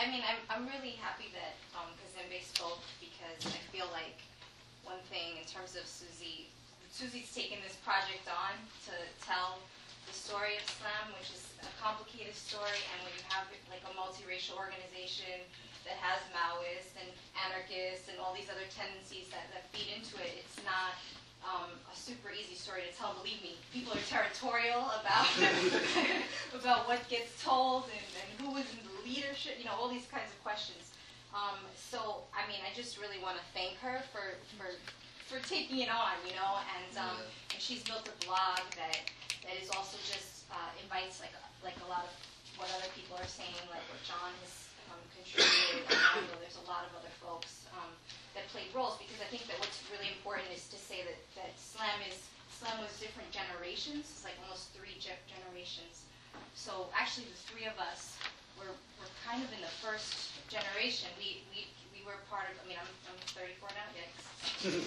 mean, I'm really happy that Kazembe spoke, because I feel like one thing in terms of Susie's taken this project on to tell the story of Slam, which is a complicated story, and when you have like a multiracial organization that has Maoists and anarchists and all these other tendencies that feed into it, it's not a super easy story to tell. Believe me, people are territorial about about what gets told and who is in the leadership, you know, all these kinds of questions. So, I mean, I just really want to thank her for taking it on, you know, and she's built a blog that is also just invites like a lot of what other people are saying, like what John has contributed. I know there's a lot of other folks that played roles, because I think that what's really important is to say that Slam was different generations. It's like almost 3 generations. So actually, the 3 of us were kind of in the first generation. We were part of. I mean, I'm 34 now. Yikes.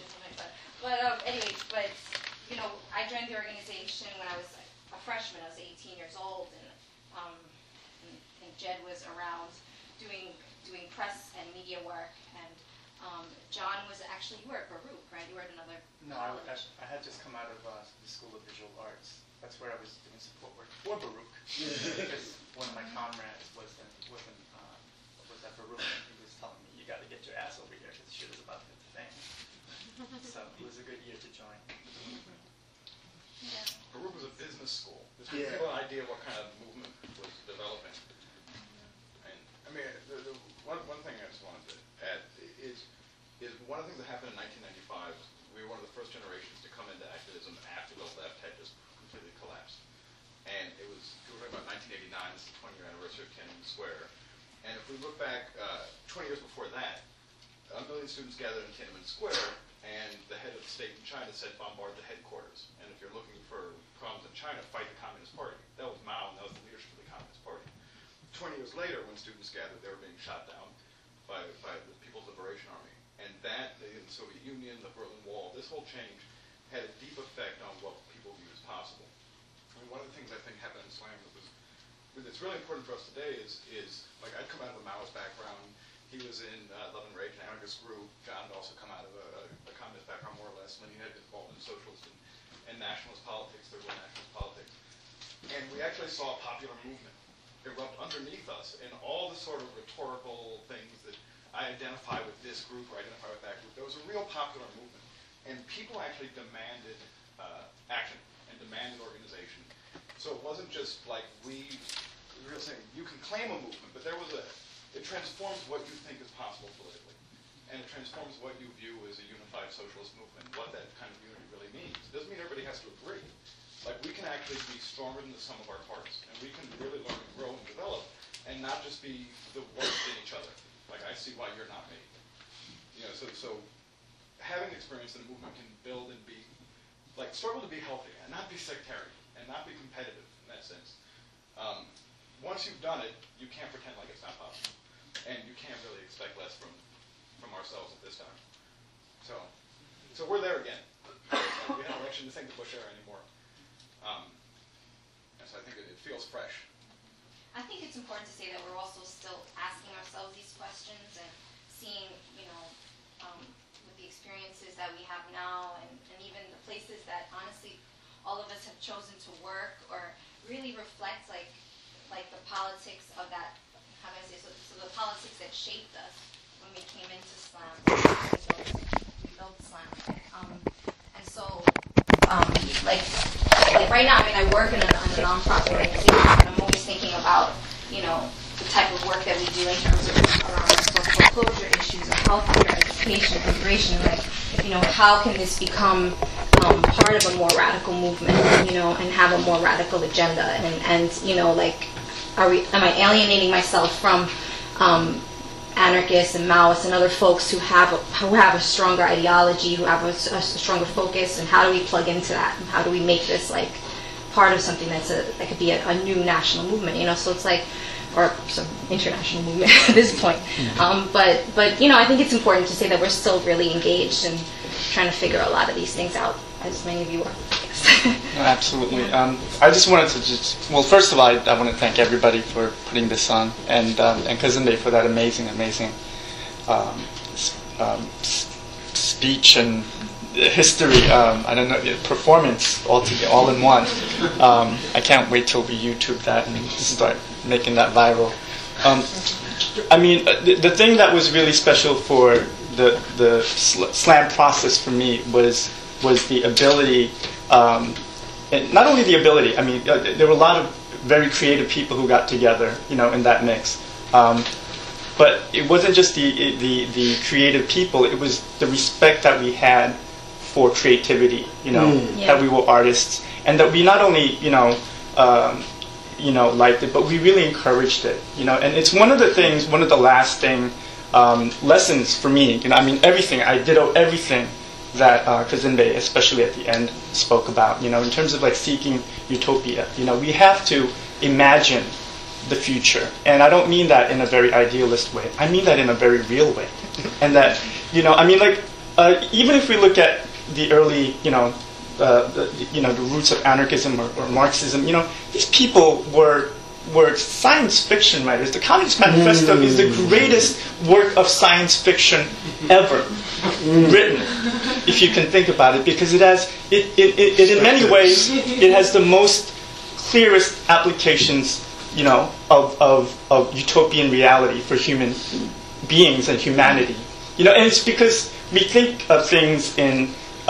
But you know, I joined the organization when I was a freshman. I was 18 years old, and Jed was around doing press and media work, and John was actually, you were at Baruch, right? You were at another college. I had just come out of the School of Visual Arts. That's where I was doing support work for Baruch, because one of my comrades was at Baruch, and he was telling me, you got to get your ass over here, because shit is about to hit the fan. So it was a good year to join. Yeah. Baruch was a business school. Just to give you an idea of what kind of movement was developing. And I mean, the one thing I just wanted to add is one of the things that happened in 1995. We were one of the first generations to come into activism after the left had just completely collapsed. And we were talking about 1989. This is the 20-year anniversary of Tiananmen Square. And if we look back 20 years before that, 1 million students gathered in Tiananmen Square, and the head of the state in China said, bombard the headquarters. And if you're looking for problems in China, fight the Communist Party. That was Mao, and that was the leadership of the Communist Party. 20 years later, when students gathered, they were being shot down by the People's Liberation Army. And that, the Soviet Union, the Berlin Wall, this whole change had a deep effect on what people viewed as possible. I mean, one of the things I think happened in Slam that's really important for us today is like, I'd come out of a Maoist background. He was in Love and Rage, an anarchist group. John had also come out of a communist background, more or less, when he had been involved in socialist and nationalist politics, third world nationalist politics. And we actually saw a popular movement erupt underneath us in all the sort of rhetorical things that I identify with this group or identify with that group. There was a real popular movement. And people actually demanded action and demanded organization. So it wasn't just like we were saying, you can claim a movement, but it transforms what you think is possible politically. And it transforms what you view as a unified socialist movement, what that kind of unity really means. It doesn't mean everybody has to agree. Like, we can actually be stronger than the sum of our parts, and we can really learn and grow and develop, and not just be the worst in each other. Like, I see why you're not me. You know, so having experience in a movement can build and be, like, struggle to be healthy and not be sectarian and not be competitive in that sense. Once you've done it, you can't pretend like it's not possible. And you can't really expect less from ourselves at this time. So we're there again. We had an election to think the Bush era anymore. And so I think it feels fresh. I think it's important to say that we're also still asking ourselves these questions and seeing, you know, with the experiences that we have now and even the places that honestly all of us have chosen to work or really reflect like the politics of that, how do I say, so the politics that shaped us when we came into Slam, we built Slam. And so, like right now, I mean, I work in a nonprofit organization, and I'm always thinking about, you know, the type of work that we do in terms of around foreclosure issues of healthcare, education, immigration, like, you know, how can this become part of a more radical movement, you know, and have a more radical agenda, and you know, like, am I alienating myself from anarchists and Maoists and other folks who have a stronger ideology, who have a stronger focus, and how do we plug into that, and how do we make this like part of something that could be a new national movement, you know? So it's like, or some international movement at this point. But you know, I think it's important to say that we're still really engaged and trying to figure a lot of these things out, as many of you are. Yes. No, absolutely. I just wanted to well, first of all, I want to thank everybody for putting this on, and Kazembe for that amazing speech and history. I don't know, performance all in one. I can't wait till we YouTube that and start making that viral. I mean, the thing that was really special for the slam process for me was the ability, and not only the ability. I mean, there were a lot of very creative people who got together, in that mix. But it wasn't just the creative people; it was the respect that we had for creativity. That we were artists, and that we not only liked it, but we really encouraged it. And it's one of the lasting lessons for me. I mean, I ditto everything that Kazembe, especially at the end, spoke about. In terms of like seeking utopia. We have to imagine the future, and I don't mean that in a very idealist way. I mean that in a very real way, and that even if we look at the early the roots of anarchism or Marxism, these people were science fiction writers. The Communist Manifesto is the greatest work of science fiction ever written, if you can think about it, because it in many ways it has the most clearest applications, of utopian reality for human beings and humanity. And it's because we think of things in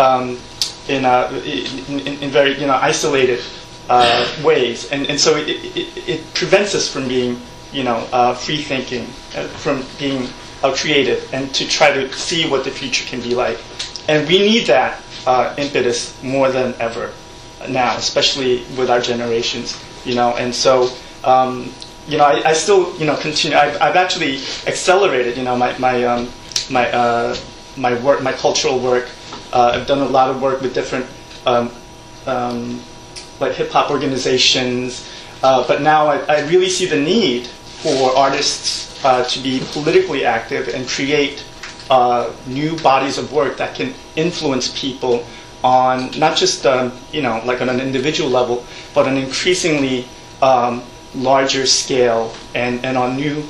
very isolated ways, and so it prevents us from being free thinking, from being creative, and to try to see what the future can be like. And we need that impetus more than ever now, especially with our generations. And so I still continue. I've actually accelerated my work, my cultural work. I've done a lot of work with different like hip-hop organizations, but now I really see the need for artists to be politically active and create new bodies of work that can influence people on not just like on an individual level, but on an increasingly larger scale and on new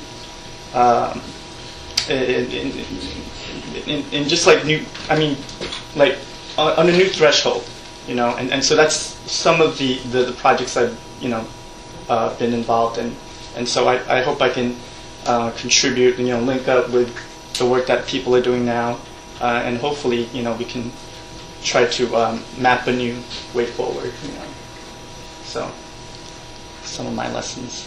in just like new, like on a new threshold, and so that's some of the projects I've been involved in, and so I hope I can contribute, link up with the work that people are doing now, and hopefully we can try to map a new way forward. So some of my lessons.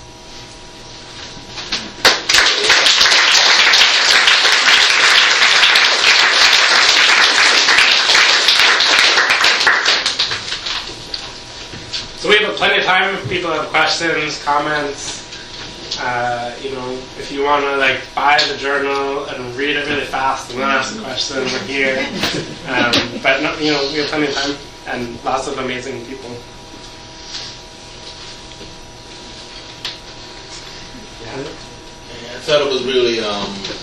So we have plenty of time if people have questions, comments. If you want to buy the journal and read it really fast and then ask a question, we're here. But no, we have plenty of time and lots of amazing people. Yeah, I thought it was really, I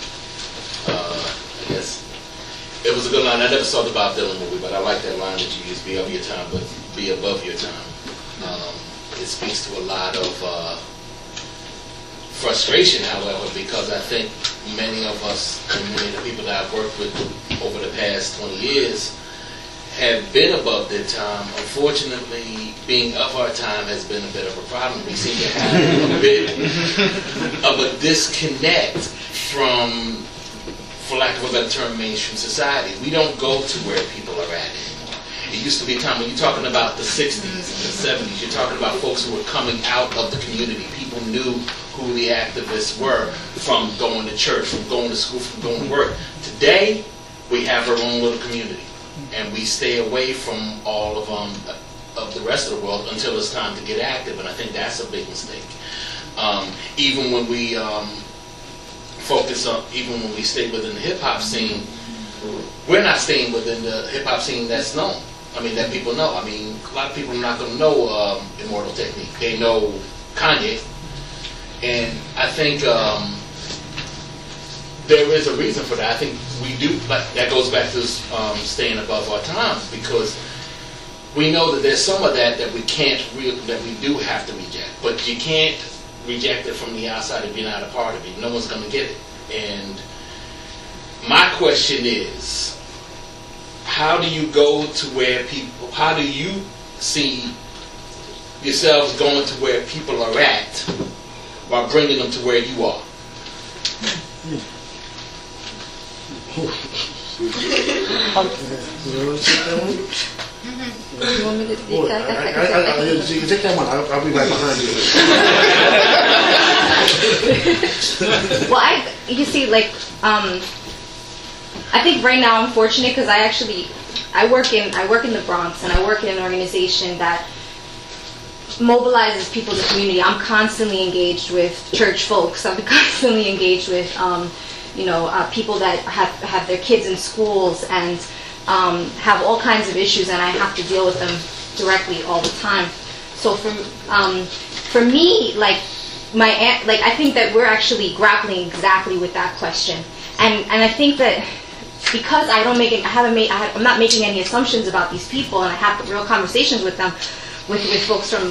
guess, it was a good line. I never thought about Dylan movie, but I like that line that you used, be of your time, but be above your time. It speaks to a lot of frustration, however, because I think many of us and many of the people that I've worked with over the past 20 years have been above their time. Unfortunately, being of our time has been a bit of a problem. We seem to have a bit of a disconnect from, for lack of a better term, mainstream society. We don't go to where people are at anymore. It used to be a time when you're talking about the 60s and the 70s, you're talking about folks who were coming out of the community. People knew who the activists were from going to church, from going to school, from going to work. Today, we have our own little community, and we stay away from all of the rest of the world until it's time to get active, and I think that's a big mistake. Even when we even when we stay within the hip-hop scene, we're not staying within the hip-hop scene that's known. That people know. A lot of people are not going to know Immortal Technique. They know Kanye. And I think there is a reason for that. I think we do, but that goes back to staying above our times, because we know that there's some of that we can't that we do have to reject, but you can't reject it from the outside if you're not a part of it. No one's going to get it. And my question is, how do you go to where people? How do you see yourselves going to where people are at while bringing them to where you are? You want me to You can take that one. I'll be right behind you. Well, you see, like, I think right now I'm fortunate because I work in the Bronx, and I work in an organization that mobilizes people in the community. I'm constantly engaged with church folks. I'm constantly engaged with, people that have their kids in schools and have all kinds of issues, and I have to deal with them directly all the time. So for me, like I think that we're actually grappling exactly with that question, and I think that because I'm not making any assumptions about these people, and I have real conversations with them, with folks from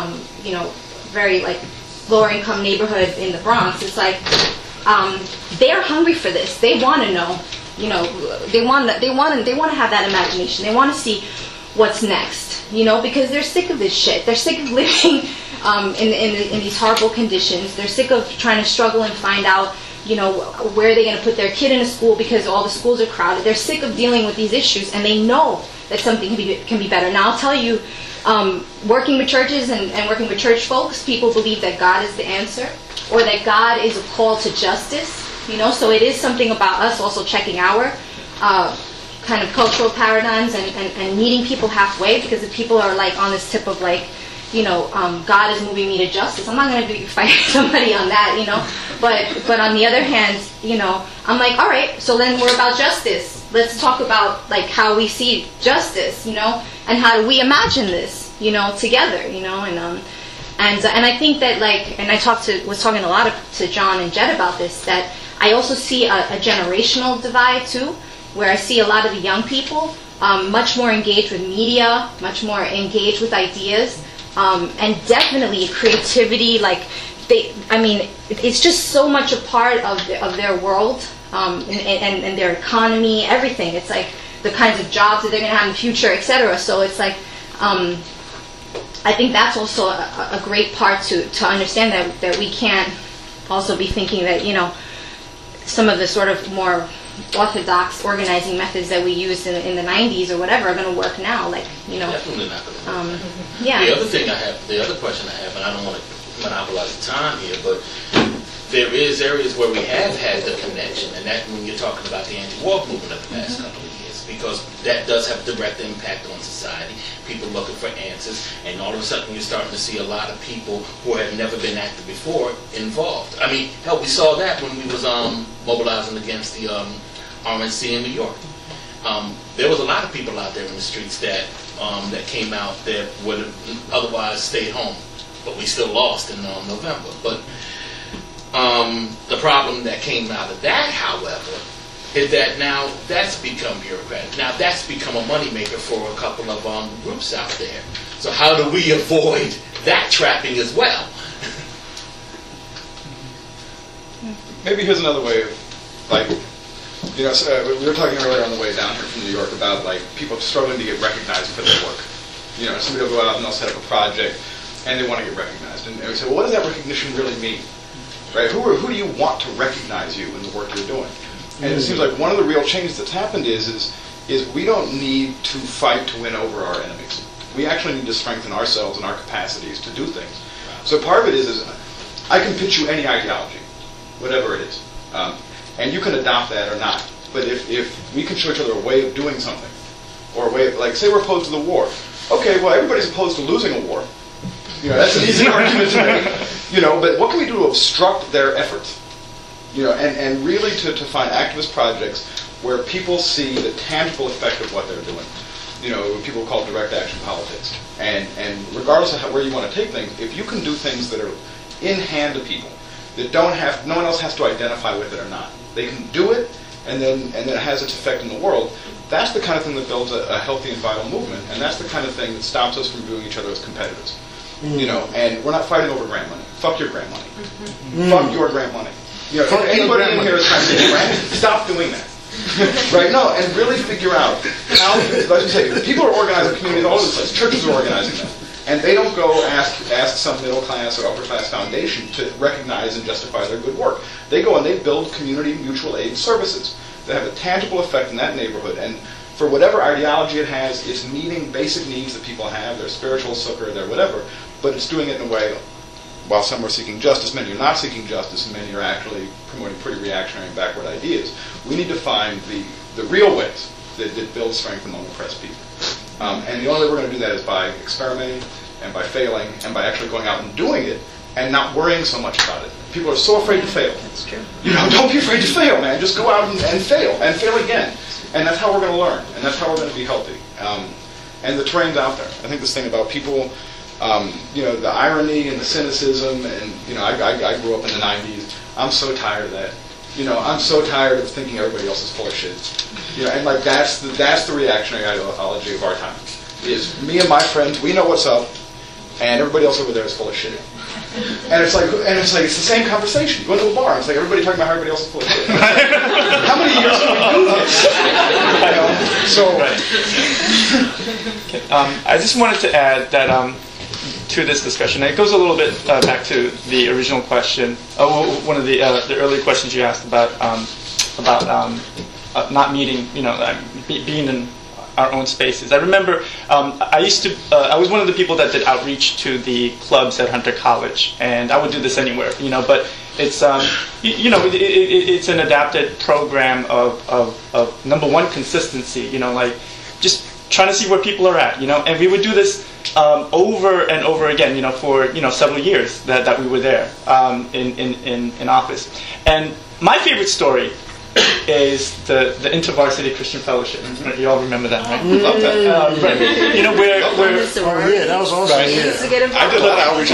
very like lower income neighborhood in the Bronx. It's like they're hungry for this. They want to know. They want to have that imagination. They want to see what's next. Because they're sick of this shit. They're sick of living in these horrible conditions. They're sick of trying to struggle and find out, where are they going to put their kid in a school because all the schools are crowded. They're sick of dealing with these issues, and they know that something can be better. Now, I'll tell you, working with churches and working with church folks, people believe that God is the answer, or that God is a call to justice. So it is something about us also checking our kind of cultural paradigms and meeting people halfway, because if people are like on this tip of like, God is moving me to justice, I'm not going to be fighting somebody on that, But on the other hand, I'm like, all right, so then we're about justice. Let's talk about like how we see justice, and how do we imagine this, together, and I think that and I was talking a lot to John and Jed about this, that I also see a generational divide too, where I see a lot of the young people much more engaged with media, much more engaged with ideas, and definitely creativity. It's just so much a part of their world and their economy, everything. It's like the kinds of jobs that they're going to have in the future, etc. So it's like, I think that's also a great part to understand that we can't also be thinking that, some of the sort of more orthodox organizing methods that we used in the 90s or whatever are going to work now. Definitely not going to work. Yeah. The other question I have, and I don't want to monopolize the time here, but there is areas where we have had the connection, and that when you're talking about the anti-war movement of the past couple of years, because that does have direct impact on society. People looking for answers, and all of a sudden you're starting to see a lot of people who have never been active before involved. I mean, hell, we saw that when we was mobilizing against the RNC in New York. There was a lot of people out there in the streets that came out that would have otherwise stayed home, but we still lost in November. But the problem that came out of that, however, is that now that's become bureaucratic. Now that's become a moneymaker for a couple of groups out there. So how do we avoid that trapping as well? Maybe here's another way of, we were talking earlier on the way down here from New York about people struggling to get recognized for their work. Somebody will go out and they'll set up a project and they want to get recognized. And we say, well, what does that recognition really mean? Right? Who do you want to recognize you in the work you're doing? And it seems like one of the real changes that's happened is we don't need to fight to win over our enemies. We actually need to strengthen ourselves and our capacities to do things. So part of it is I can pitch you any ideology, whatever it is, and you can adopt that or not. But if we can show each other a way of doing something, or a way of, say we're opposed to the war. Okay, well, everybody's opposed to losing a war. That's an easy argument to make. But what can we do to obstruct their efforts? And really to find activist projects where people see the tangible effect of what they're doing. People call direct action politics. And regardless of where you want to take things, if you can do things that are in hand to people, that no one else has to identify with it or not, they can do it, and then it has its effect in the world, that's the kind of thing that builds a healthy and vital movement, and that's the kind of thing that stops us from viewing each other as competitors. You know, and we're not fighting over grant money. Fuck your grant money. Fuck your grant money. You know, if anybody in here is trying to get grant, stop doing that. Right? No, and really figure out how, like I say, people are organizing communities all over the place. Churches are organizing them. And they don't go ask some middle class or upper class foundation to recognize and justify their good work. They go and they build community mutual aid services that have a tangible effect in that neighborhood. And for whatever ideology it has, it's meeting basic needs that people have, their spiritual succor, their whatever, but it's doing it in a way, while some are seeking justice, many are not seeking justice, and many are actually promoting pretty reactionary and backward ideas. We need to find the real ways that build strength among oppressed people. And the only way we're going to do that is by experimenting and by failing and by actually going out and doing it and not worrying so much about it. People are so afraid to fail. That's true. You know, don't be afraid to fail, man. Just go out and fail again. And that's how we're going to learn, and that's how we're going to be healthy. And the terrain's out there. I think this thing about people, you know, the irony and the cynicism, and, you know, I grew up in the 90s. I'm so tired of that. You know, I'm so tired of thinking everybody else is full of shit. You know, and like that's the reactionary ideology of our time. Is me and my friends, we know what's up, and everybody else over there is full of shit. And it's like it's the same conversation. You go into a bar, and it's like everybody talking about how everybody else is full of shit. How many years can we do this? You know? So, I just wanted to add that to this discussion, it goes a little bit back to the original question. One of the earlier questions you asked about not meeting, you know, being in our own spaces. I remember I was one of the people that did outreach to the clubs at Hunter College, and I would do this anywhere, you know, but it's you know, it's an adapted program of number one, consistency, you know, like just trying to see where people are at, you know, and we would do this over and over again, you know, for, you know, several years that we were there in office. And my favorite story is the InterVarsity Christian Fellowship. You all remember that, right? love that. Right. You know, where Yeah, that was awesome. Right. Yeah. I did that outreach.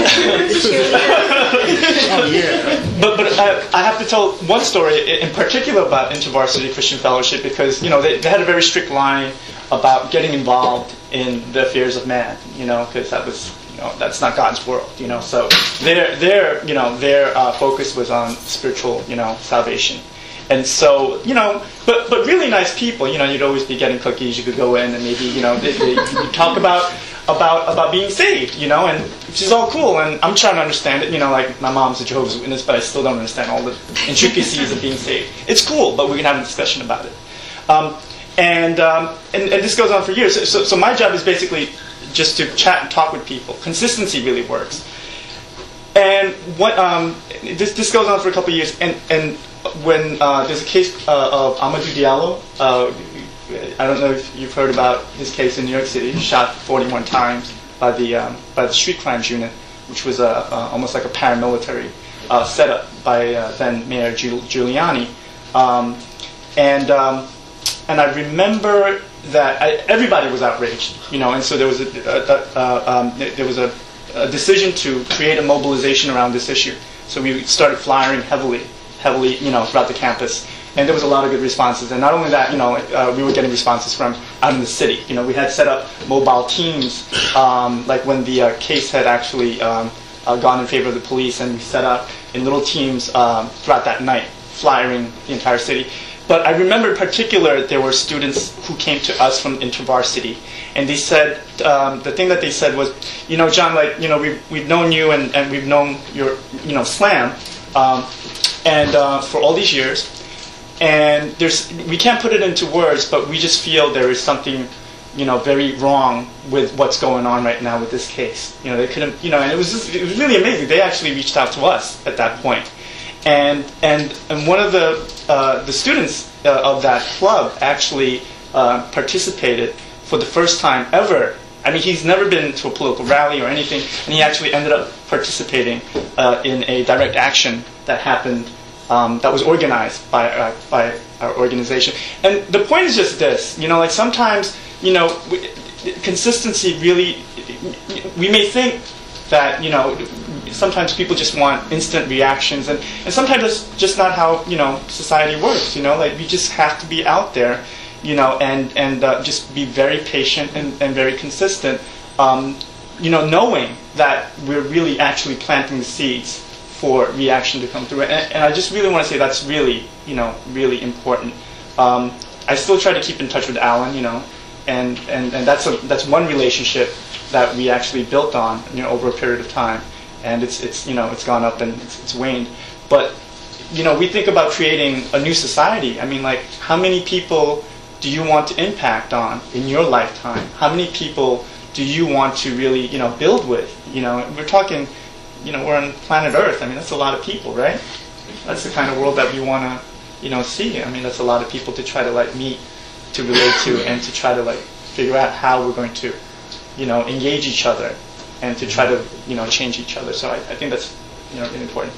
Oh yeah. But I have to tell one story in particular about InterVarsity Christian Fellowship, because, you know, they had a very strict line about getting involved in the affairs of man, you know, because that was, you know, that's not God's world, you know. So their focus was on spiritual, you know, salvation. And so, you know, but really nice people, you know, you'd always be getting cookies, you could go in and maybe, you know, you talk about being saved, you know, and which is all cool, and I'm trying to understand it, you know, like my mom's a Jehovah's Witness, but I still don't understand all the intricacies of being saved. It's cool, but we can have a discussion about it. And this goes on for years. So my job is basically just to chat and talk with people. Consistency really works. And what this goes on for a couple of years, and when there's a case of Amadou Diallo, I don't know if you've heard about his case in New York City. He was shot 41 times by the Street Crimes Unit, which was almost like a paramilitary setup by then Mayor Giuliani. And I remember that everybody was outraged, you know, and so there was a decision to create a mobilization around this issue. So we started flyering heavily, you know, throughout the campus, and there was a lot of good responses. And not only that, you know, we were getting responses from out in the city. You know, we had set up mobile teams, like when the case had actually gone in favor of the police, and we set up in little teams throughout that night, flyering the entire city. But I remember in particular, there were students who came to us from InterVarsity, and they said, the thing that they said was, you know, John, like, you know, we've known you and we've known your, you know, slam, for all these years, and we can't put it into words, but we just feel there is something, you know, very wrong with what's going on right now with this case. You know, they couldn't, you know, and it was really amazing. They actually reached out to us at that point. And one of the students of that club actually participated for the first time ever. I mean, he's never been to a political rally or anything, and he actually ended up participating in a direct action that happened, that was organized by our organization. And the point is just this, you know, like sometimes, you know, consistency really, we may think that, you know, sometimes people just want instant reactions, and sometimes that's just not how, society works, like we just have to be out there, and just be very patient and very consistent, knowing that we're really actually planting the seeds for reaction to come through. And I just really want to say that's really, really important. I still try to keep in touch with Alan, and that's one relationship that we actually built on, over a period of time, and it's gone up and it's waned. But we think about creating a new society. I mean, like, how many people do you want to impact on in your lifetime? How many people do you want to really build with? We're talking, we're on planet Earth. I mean, that's a lot of people, right? That's the kind of world that we want to see. I mean, that's a lot of people to try to meet, to relate to, and to try to figure out how we're going to engage each other and to try to change each other. So I think that's really important.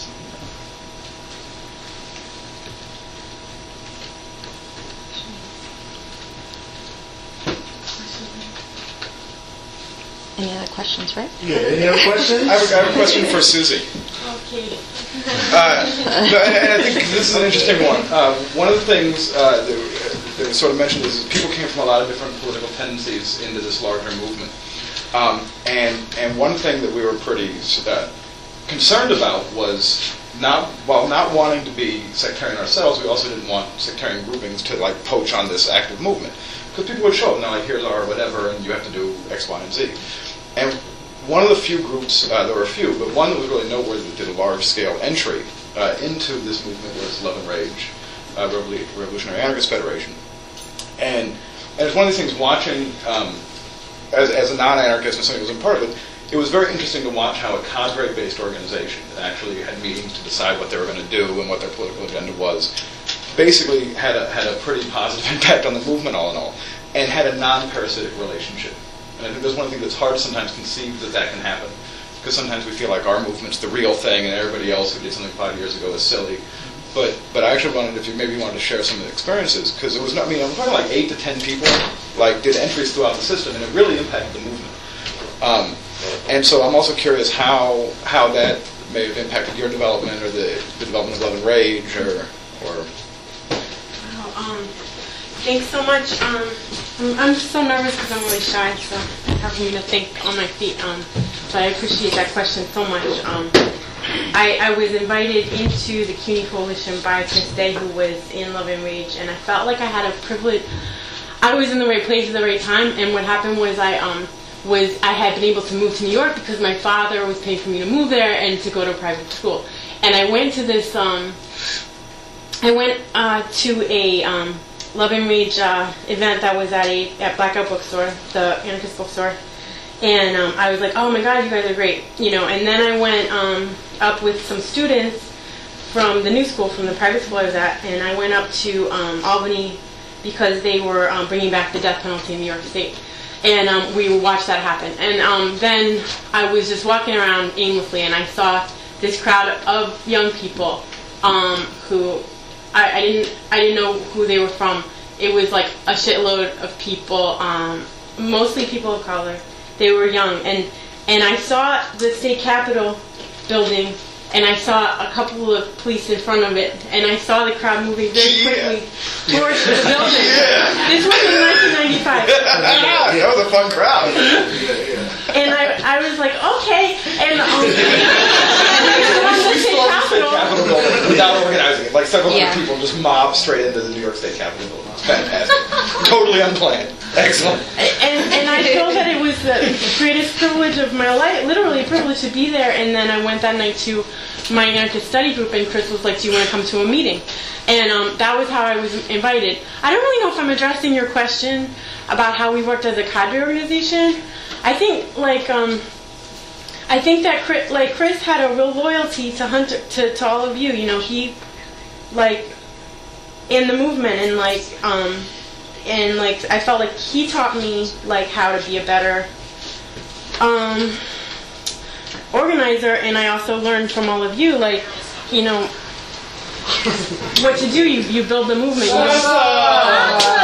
Any other questions, right? Yeah, any other questions? I have a question for Susie. Okay. And I think this is an interesting one. One of the things that was sort of mentioned is people came from a lot of different political tendencies into this larger movement. And one thing that we were pretty concerned about was while not wanting to be sectarian ourselves, we also didn't want sectarian groupings to poach on this active movement. Because people would show up, now here's our whatever, and you have to do X, Y, and Z. And one of the few groups, there were a few, but one that was really noteworthy that did a large-scale entry into this movement was Love and Rage, Revolutionary Anarchist Federation. And it's one of these things, watching, as a non-anarchist and somebody who was a part of it, it was very interesting to watch how a cadre-based organization that actually had meetings to decide what they were going to do and what their political agenda was, basically had a pretty positive impact on the movement all in all, and had a non-parasitic relationship. And I think that's one of the things that's hard to sometimes conceive that can happen, because sometimes we feel like our movement's the real thing and everybody else who did something 5 years ago is silly. But I actually wondered if you maybe wanted to share some of the experiences, because it was not, I'm talking 8 to 10 people did entries throughout the system, and it really impacted the movement. And so I'm also curious how that may have impacted your development or the development of Love and Rage or Thanks so much. I'm so nervous because I'm really shy, so it's hard for me to think on my feet. But I appreciate that question so much. I was invited into the CUNY Coalition by Chris Day, who was in Love and Rage, and I felt like I had a privilege. I was in the right place at the right time, and what happened was I had been able to move to New York because my father was paying for me to move there and to go to a private school. And I went to this. I went to a Love and Rage event that was at Blackout Bookstore, the anarchist bookstore, and I was like, oh my God, you guys are great, And then I went up with some students from the new school, from the private school I was at, and I went up to Albany because they were bringing back the death penalty in New York State, and we watched that happen. And then I was just walking around aimlessly, and I saw this crowd of young people who. I didn't know who they were from. It was like a shitload of people, mostly people of color. They were young, and I saw the state capitol building, and I saw a couple of police in front of it, and I saw the crowd moving very quickly towards the building. This was in 1995. That was a fun crowd. And I was like, okay, and the state capitol building without organizing it, several hundred people just mob straight into the New York State Capitol building. It's fantastic, totally unplanned, excellent. And I feel that it was the greatest privilege of my life, literally a privilege to be there. And then I went that night to my anarchist study group, and Chris was like, do you want to come to a meeting? And that was how I was invited. I don't really know if I'm addressing your question about how we worked as a cadre organization. I think that Chris had a real loyalty to Hunter, to all of you. He in the movement, and I felt like he taught me how to be a better organizer, and I also learned from all of you what to do. You build the movement.